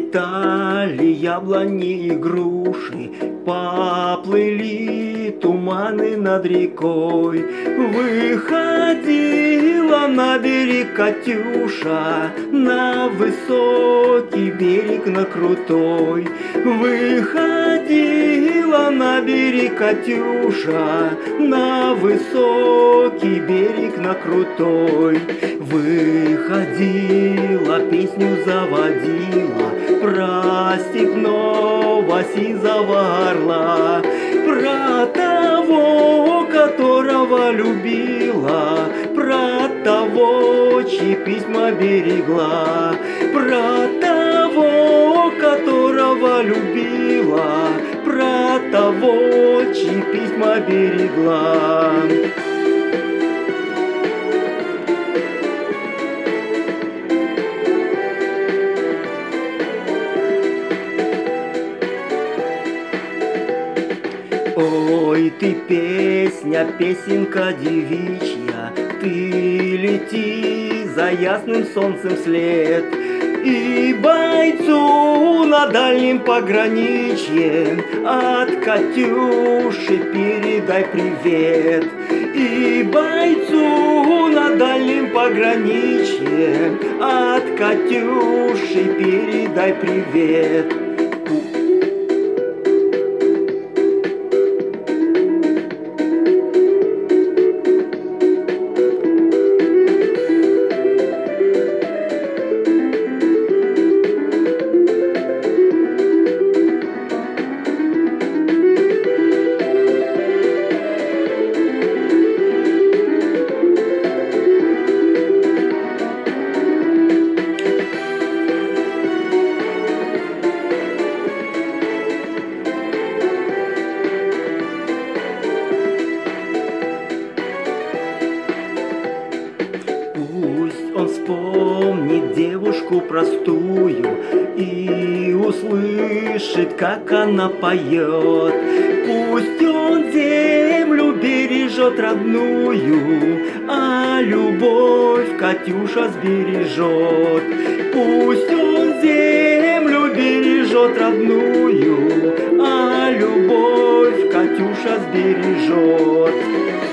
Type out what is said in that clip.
Расцветали яблони и груши, поплыли туманы над рекой. Выходила на берег Катюша, на высокий берег, на крутой. Выходила на берег Катюша, на высокий берег, на крутой. Выходила, песню заводила про степного сизого орла, про того, которого любила, про того, чьи письма берегла, про того, которого любила, про того, чьи письма берегла. Ой, ты песня, песенка девичья, ты лети за ясным солнцем вслед, и бойцу на дальнем пограничье от Катюши передай привет. И бойцу на дальнем пограничье от Катюши передай привет. Пусть он вспомнит девушку простую и услышит, как она поет. Пусть он землю бережет родную, а любовь Катюша сбережет. Пусть он землю бережет родную, а любовь Катюша сбережет.